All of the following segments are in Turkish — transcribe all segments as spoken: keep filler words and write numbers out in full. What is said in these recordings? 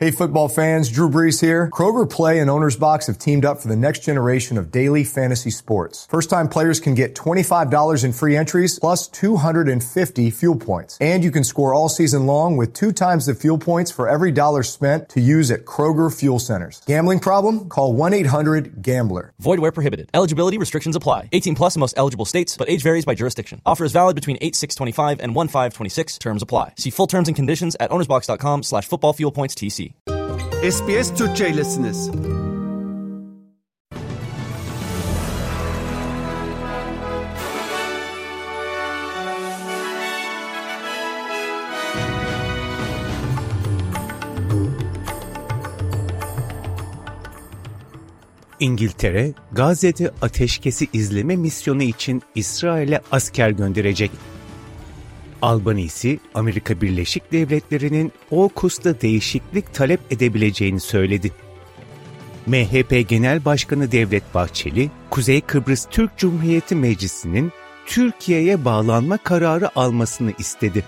Hey football fans, Drew Brees here. Kroger Play and Owner's Box have teamed up for the next generation of daily fantasy sports. First-time players can get twenty-five dollars in free entries plus two hundred fifty fuel points. And you can score all season long with two times the fuel points for every dollar spent to use at Kroger Fuel Centers. Gambling problem? Call one eight hundred gambler. Void where prohibited. Eligibility restrictions apply. eighteen plus in most eligible states, but age varies by jurisdiction. Offer is valid between eight six twenty-five and one five twenty-six. Terms apply. See full terms and conditions at ownersbox.com slash football fuel points TC. S B S Türkçe ilesiniz. İngiltere, Gazze'de ateşkesi izleme misyonu için İsrail'e asker gönderecek. Albanese, Amerika Birleşik Devletleri'nin AUKUS'ta değişiklik talep edebileceğini söyledi. M H P Genel Başkanı Devlet Bahçeli, Kuzey Kıbrıs Türk Cumhuriyeti Meclisi'nin Türkiye'ye bağlanma kararı almasını istedi.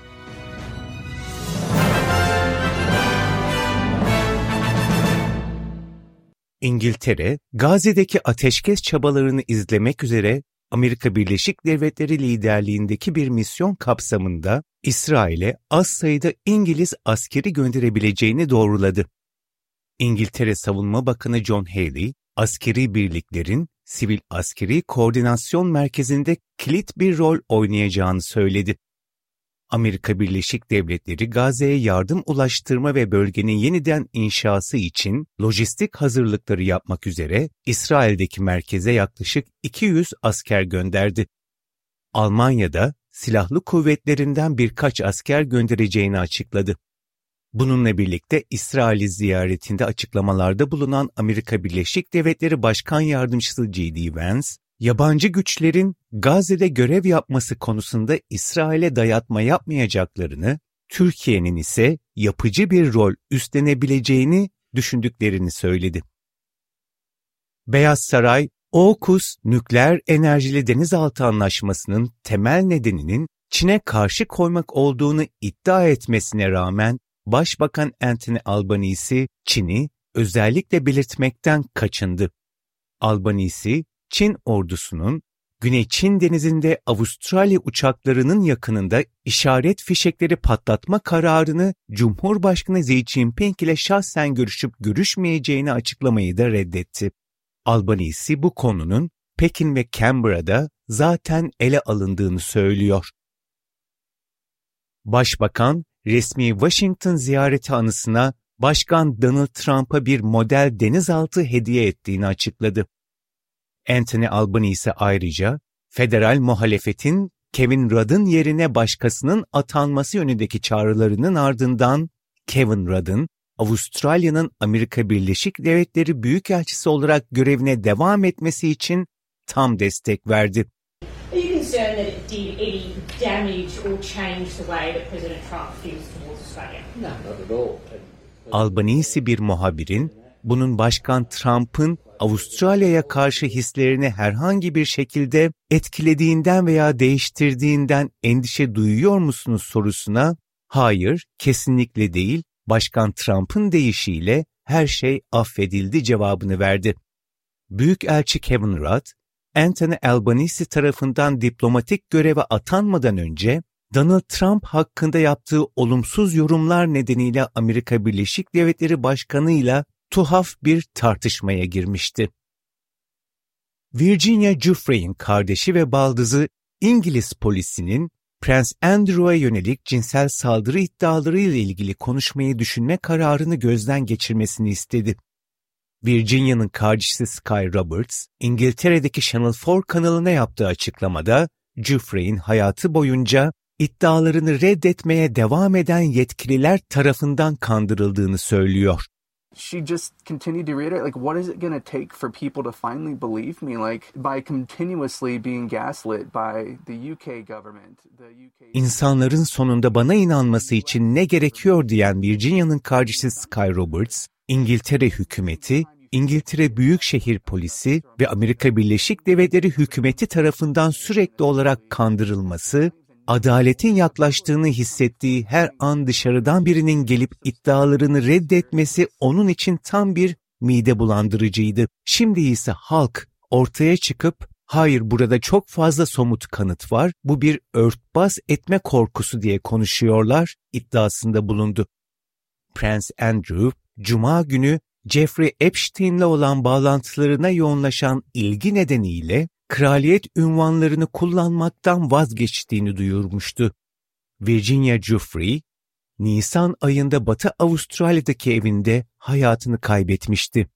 İngiltere, Gazze'deki ateşkes çabalarını izlemek üzere Amerika Birleşik Devletleri liderliğindeki bir misyon kapsamında İsrail'e az sayıda İngiliz askeri gönderebileceğini doğruladı. İngiltere Savunma Bakanı John Healey, askeri birliklerin Sivil Askeri Koordinasyon Merkezi'nde kilit bir rol oynayacağını söyledi. Amerika Birleşik Devletleri Gazze'ye yardım ulaştırma ve bölgenin yeniden inşası için lojistik hazırlıkları yapmak üzere İsrail'deki merkeze yaklaşık iki yüz asker gönderdi. Almanya'da silahlı kuvvetlerinden birkaç asker göndereceğini açıkladı. Bununla birlikte İsrail ziyaretinde açıklamalarda bulunan Amerika Birleşik Devletleri Başkan Yardımcısı J D Vance, yabancı güçlerin Gazze'de görev yapması konusunda İsrail'e dayatma yapmayacaklarını, Türkiye'nin ise yapıcı bir rol üstlenebileceğini düşündüklerini söyledi. Beyaz Saray, AUKUS nükleer enerjili denizaltı anlaşmasının temel nedeninin Çin'e karşı koymak olduğunu iddia etmesine rağmen Başbakan Anthony Albanese, Çin'i özellikle belirtmekten kaçındı. Albanese, Çin ordusunun Güney Çin denizinde Avustralya uçaklarının yakınında işaret fişekleri patlatma kararını Cumhurbaşkanı Xi Jinping ile şahsen görüşüp görüşmeyeceğini açıklamayı da reddetti. Albanese bu konunun Pekin ve Canberra'da zaten ele alındığını söylüyor. Başbakan, resmi Washington ziyareti anısına Başkan Donald Trump'a bir model denizaltı hediye ettiğini açıkladı. Anthony Albanese ayrıca, federal muhalefetin Kevin Rudd'ın yerine başkasının atanması yönündeki çağrılarının ardından Kevin Rudd'ın Avustralya'nın Amerika Birleşik Devletleri Büyükelçisi olarak görevine devam etmesi için tam destek verdi. Are you concerned that it did any damage or change the way that President Trump feels towards Australia? No, not at all. Albanese bir muhabirin, bunun Başkan Trump'ın Avustralya'ya karşı hislerini herhangi bir şekilde etkilediğinden veya değiştirdiğinden endişe duyuyor musunuz sorusuna, hayır, kesinlikle değil, Başkan Trump'ın deyişiyle her şey affedildi cevabını verdi. Büyükelçi Kevin Rudd, Anthony Albanese tarafından diplomatik göreve atanmadan önce Donald Trump hakkında yaptığı olumsuz yorumlar nedeniyle Amerika Birleşik Devletleri Başkanı'yla tuhaf bir tartışmaya girmişti. Virginia Giuffre'in kardeşi ve baldızı İngiliz polisinin Prens Andrew'a yönelik cinsel saldırı iddialarıyla ilgili konuşmayı düşünme kararını gözden geçirmesini istedi. Virginia'nın kardeşi Sky Roberts, İngiltere'deki Channel dört kanalına yaptığı açıklamada, Giuffre'in hayatı boyunca iddialarını reddetmeye devam eden yetkililer tarafından kandırıldığını söylüyor. She just continued to reiterate, like, what is it going to take for people to finally believe me? Like, by continuously being gaslit by the U K government. The U K... İnsanların sonunda bana inanması için ne gerekiyor diyen Virginia'nın kardeşi Sky Roberts, İngiltere hükümeti, İngiltere Büyükşehir Polisi ve Amerika Birleşik Devletleri hükümeti tarafından sürekli olarak kandırılması, adaletin yaklaştığını hissettiği her an dışarıdan birinin gelip iddialarını reddetmesi onun için tam bir mide bulandırıcıydı. Şimdi ise halk ortaya çıkıp, hayır burada çok fazla somut kanıt var, bu bir örtbas etme korkusu diye konuşuyorlar iddiasında bulundu. Prens Andrew, Cuma günü Jeffrey Epstein'le olan bağlantılarına yoğunlaşan ilgi nedeniyle kraliyet ünvanlarını kullanmaktan vazgeçtiğini duyurmuştu. Virginia Giuffre, Nisan ayında Batı Avustralya'daki evinde hayatını kaybetmişti.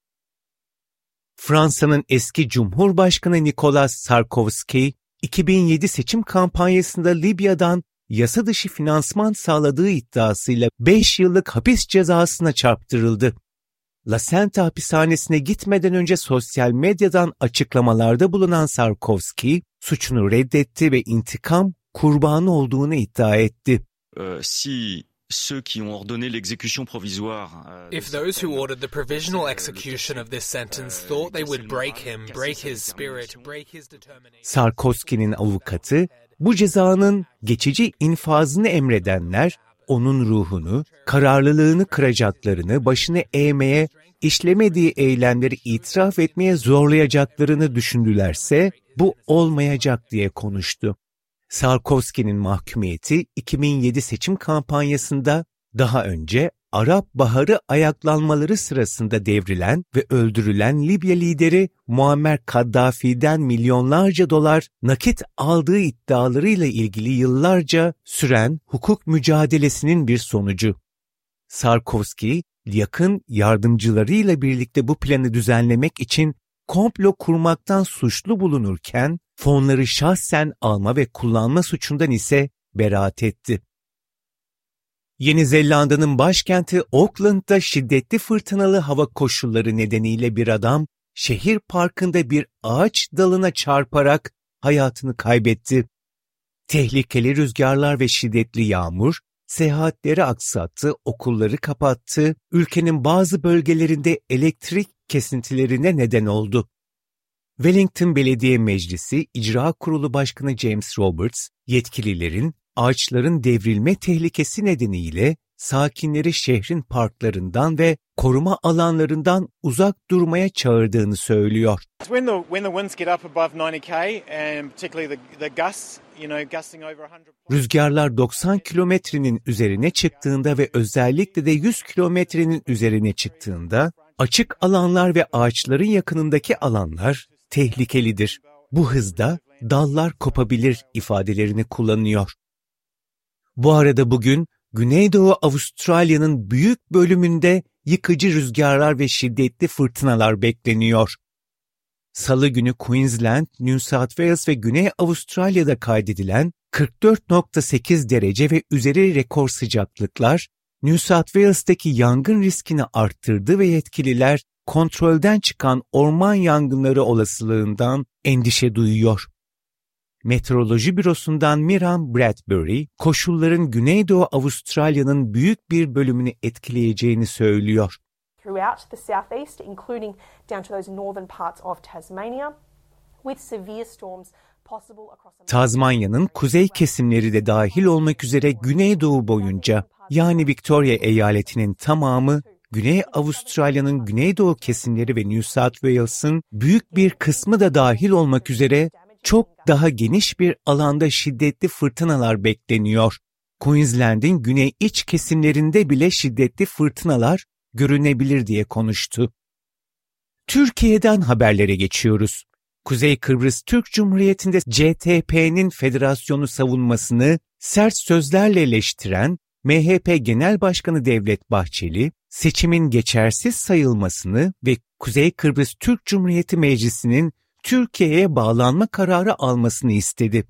Fransa'nın eski Cumhurbaşkanı Nicolas Sarkozy, iki bin yedi seçim kampanyasında Libya'dan yasa dışı finansman sağladığı iddiasıyla beş yıllık hapis cezasına çarptırıldı. La Sente hapishanesine gitmeden önce sosyal medyadan açıklamalarda bulunan Sarkozy, suçunu reddetti ve intikam kurbanı olduğunu iddia etti. Uh, si ceux qui ont ordonné l'exécution provisoire If those who ordered the provisional execution of this sentence thought they would break him, break his spirit, break his determination. Sarkozy'nin avukatı, bu cezanın geçici infazını emredenler, onun ruhunu, kararlılığını kıracaklarını, başını eğmeye, işlemediği eylemleri itiraf etmeye zorlayacaklarını düşündülerse, bu olmayacak diye konuştu. Sarkozy'nin mahkumiyeti iki bin yedi seçim kampanyasında daha önce Arap Baharı ayaklanmaları sırasında devrilen ve öldürülen Libya lideri Muammer Kaddafi'den milyonlarca dolar nakit aldığı iddialarıyla ilgili yıllarca süren hukuk mücadelesinin bir sonucu. Sarkozy, yakın yardımcılarıyla birlikte bu planı düzenlemek için komplo kurmaktan suçlu bulunurken, fonları şahsen alma ve kullanma suçundan ise beraat etti. Yeni Zelanda'nın başkenti Auckland'da şiddetli fırtınalı hava koşulları nedeniyle bir adam, şehir parkında bir ağaç dalına çarparak hayatını kaybetti. Tehlikeli rüzgarlar ve şiddetli yağmur, seyahatleri aksattı, okulları kapattı, ülkenin bazı bölgelerinde elektrik kesintilerine neden oldu. Wellington Belediye Meclisi İcra Kurulu Başkanı James Roberts, yetkililerin ağaçların devrilme tehlikesi nedeniyle sakinleri şehrin parklarından ve koruma alanlarından uzak durmaya çağırdığını söylüyor. When the when the winds get up above ninety K and particularly the the gusts, you know, gusting over one hundred. Rüzgarlar doksan kilometrenin üzerine çıktığında ve özellikle de yüz kilometrenin üzerine çıktığında açık alanlar ve ağaçların yakınındaki alanlar tehlikelidir. Bu hızda dallar kopabilir ifadelerini kullanıyor. Bu arada bugün Güneydoğu Avustralya'nın büyük bölümünde yıkıcı rüzgarlar ve şiddetli fırtınalar bekleniyor. Salı günü Queensland, New South Wales ve Güney Avustralya'da kaydedilen kırk dört nokta sekiz derece ve üzeri rekor sıcaklıklar, New South Wales'taki yangın riskini arttırdı ve yetkililer kontrolden çıkan orman yangınları olasılığından endişe duyuyor. Meteoroloji Bürosu'ndan Miriam Bradbury, koşulların Güneydoğu Avustralya'nın büyük bir bölümünü etkileyeceğini söylüyor. Throughout the southeast, including down to those northern parts of Tasmania, with severe storms possible across. Tazmanya'nın kuzey kesimleri de dahil olmak üzere Güneydoğu boyunca, yani Victoria eyaletinin tamamı, Güney Avustralya'nın güneydoğu kesimleri ve New South Wales'ın büyük bir kısmı da dahil olmak üzere çok daha geniş bir alanda şiddetli fırtınalar bekleniyor. Queensland'in güney iç kesimlerinde bile şiddetli fırtınalar görünebilir diye konuştu. Türkiye'den haberlere geçiyoruz. Kuzey Kıbrıs Türk Cumhuriyeti'nde C T P'nin federasyonu savunmasını sert sözlerle eleştiren M H P Genel Başkanı Devlet Bahçeli, seçimin geçersiz sayılmasını ve Kuzey Kıbrıs Türk Cumhuriyeti Meclisi'nin Türkiye'ye bağlanma kararı almasını istedi.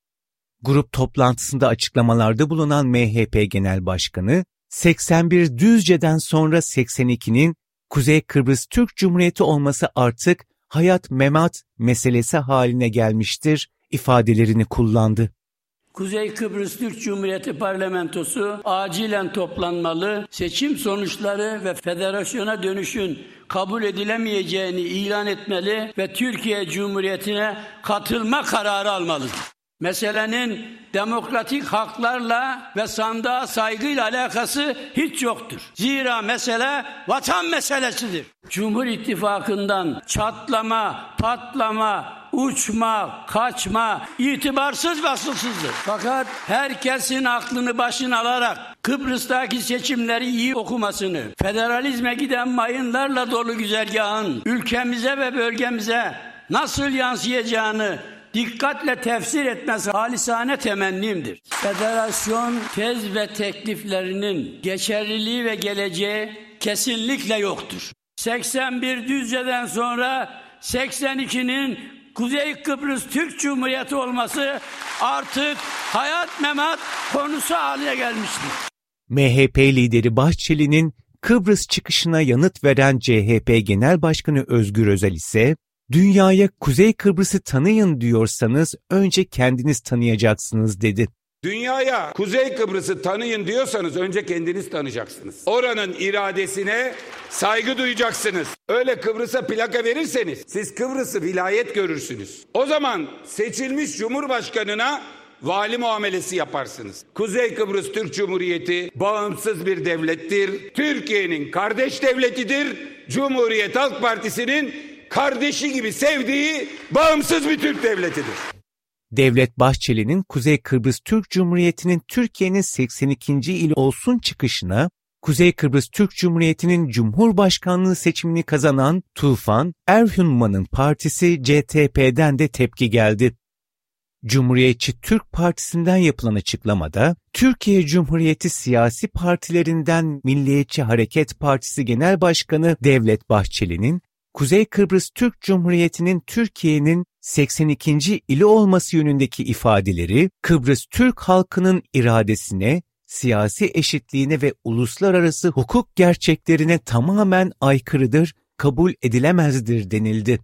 Grup toplantısında açıklamalarda bulunan M H P Genel Başkanı, seksen bir Düzce'den sonra seksen ikinin Kuzey Kıbrıs Türk Cumhuriyeti olması artık hayat memat meselesi haline gelmiştir ifadelerini kullandı. Kuzey Kıbrıs Türk Cumhuriyeti Parlamentosu acilen toplanmalı, seçim sonuçları ve federasyona dönüşün kabul edilemeyeceğini ilan etmeli ve Türkiye Cumhuriyeti'ne katılma kararı almalıdır. Meselenin demokratik haklarla ve sandığa saygıyla alakası hiç yoktur. Zira mesele vatan meselesidir. Cumhur İttifakı'ndan çatlama, patlama, uçma, kaçma itibarsız ve asılsızdır. Fakat herkesin aklını başına alarak Kıbrıs'taki seçimleri iyi okumasını, federalizme giden mayınlarla dolu güzergahın ülkemize ve bölgemize nasıl yansıyacağını dikkatle tefsir etmesi halisane temennimdir. Federasyon tez ve tekliflerinin geçerliliği ve geleceği kesinlikle yoktur. seksen bir Düzce'den sonra seksen ikinin Kuzey Kıbrıs Türk Cumhuriyeti olması artık hayat memat konusu haline gelmiştir. M H P lideri Bahçeli'nin Kıbrıs çıkışına yanıt veren C H P Genel Başkanı Özgür Özel ise, "Dünyaya Kuzey Kıbrıs'ı tanıyın diyorsanız önce kendiniz tanıyacaksınız." dedi. Dünyaya Kuzey Kıbrıs'ı tanıyın diyorsanız önce kendiniz tanıyacaksınız. Oranın iradesine saygı duyacaksınız. Öyle Kıbrıs'a plaka verirseniz siz Kıbrıs'ı vilayet görürsünüz. O zaman seçilmiş Cumhurbaşkanına vali muamelesi yaparsınız. Kuzey Kıbrıs Türk Cumhuriyeti bağımsız bir devlettir. Türkiye'nin kardeş devletidir. Cumhuriyet Halk Partisi'nin kardeşi gibi sevdiği bağımsız bir Türk devletidir. Devlet Bahçeli'nin Kuzey Kıbrıs Türk Cumhuriyeti'nin Türkiye'nin seksen ikinci ili olsun çıkışına, Kuzey Kıbrıs Türk Cumhuriyeti'nin Cumhurbaşkanlığı seçimini kazanan Tufan Erhunman'ın partisi C T P'den de tepki geldi. Cumhuriyetçi Türk Partisi'nden yapılan açıklamada, Türkiye Cumhuriyeti siyasi partilerinden Milliyetçi Hareket Partisi Genel Başkanı Devlet Bahçeli'nin, Kuzey Kıbrıs Türk Cumhuriyeti'nin Türkiye'nin seksen ikinci ili olması yönündeki ifadeleri, Kıbrıs Türk halkının iradesine, siyasi eşitliğine ve uluslararası hukuk gerçeklerine tamamen aykırıdır, kabul edilemezdir denildi.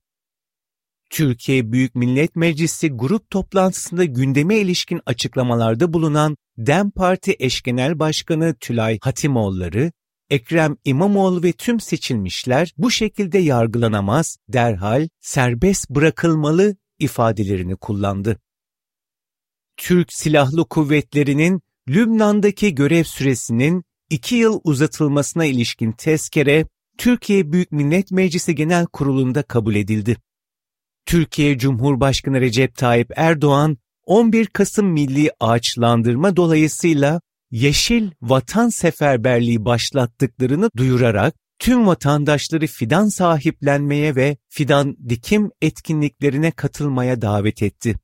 Türkiye Büyük Millet Meclisi grup toplantısında gündeme ilişkin açıklamalarda bulunan DEM Parti eş genel başkanı Tülay Hatimoğulları, Ekrem İmamoğlu ve tüm seçilmişler bu şekilde yargılanamaz, derhal serbest bırakılmalı ifadelerini kullandı. Türk Silahlı Kuvvetleri'nin Lübnan'daki görev süresinin iki yıl uzatılmasına ilişkin tezkere, Türkiye Büyük Millet Meclisi Genel Kurulu'nda kabul edildi. Türkiye Cumhurbaşkanı Recep Tayyip Erdoğan, on bir Kasım Milli Ağaçlandırma dolayısıyla Yeşil Vatan Seferberliği başlattıklarını duyurarak tüm vatandaşları fidan sahiplenmeye ve fidan dikim etkinliklerine katılmaya davet etti.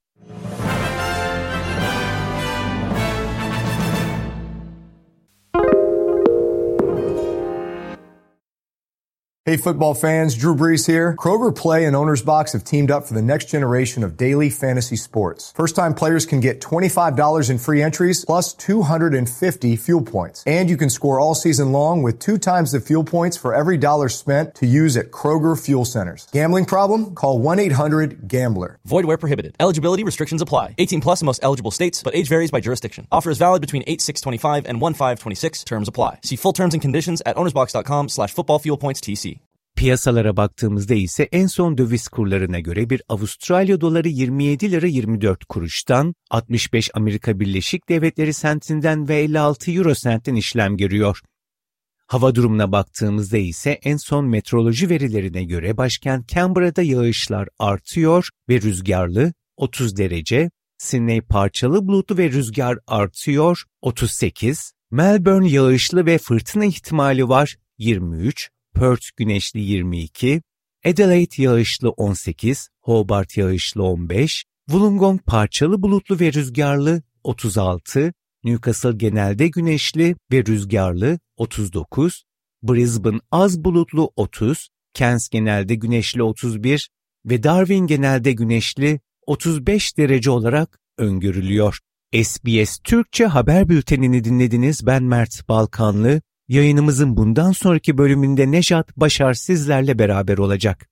Hey football fans, Drew Brees here. Kroger Play and Owner's Box have teamed up for the next generation of daily fantasy sports. First-time players can get twenty-five dollars in free entries plus two hundred fifty fuel points. And you can score all season long with two times the fuel points for every dollar spent to use at Kroger Fuel Centers. Gambling problem? Call one eight hundred gambler. Void where prohibited. Eligibility restrictions apply. eighteen plus in most eligible states, but age varies by jurisdiction. Offer is valid between eight six twenty-five and one five twenty-six. Terms apply. See full terms and conditions at ownersbox.com slash football fuel points TC. Piyasalara baktığımızda ise en son döviz kurlarına göre bir Avustralya doları yirmi yedi lira yirmi dört kuruştan, altmış beş Amerika Birleşik Devletleri sentinden ve elli altı euro sentten işlem görüyor. Hava durumuna baktığımızda ise en son meteoroloji verilerine göre başkent Canberra'da yağışlar artıyor ve rüzgarlı otuz derece, Sydney parçalı bulutlu ve rüzgar artıyor otuz sekiz, Melbourne yağışlı ve fırtına ihtimali var yirmi üç, Perth güneşli yirmi iki, Adelaide yağışlı on sekiz, Hobart yağışlı on beş, Wollongong parçalı bulutlu ve rüzgarlı otuz altı, Newcastle genelde güneşli ve rüzgarlı otuz dokuz, Brisbane az bulutlu otuz, Cairns genelde güneşli otuz bir ve Darwin genelde güneşli otuz beş derece olarak öngörülüyor. S B S Türkçe haber bültenini dinlediniz. Ben Mert Balkanlı. Yayınımızın bundan sonraki bölümünde Nejat Başar sizlerle beraber olacak.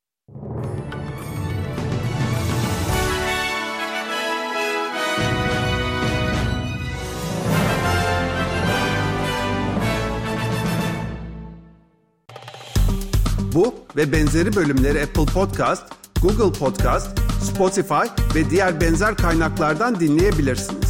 Bu ve benzeri bölümleri Apple Podcast, Google Podcast, Spotify ve diğer benzer kaynaklardan dinleyebilirsiniz.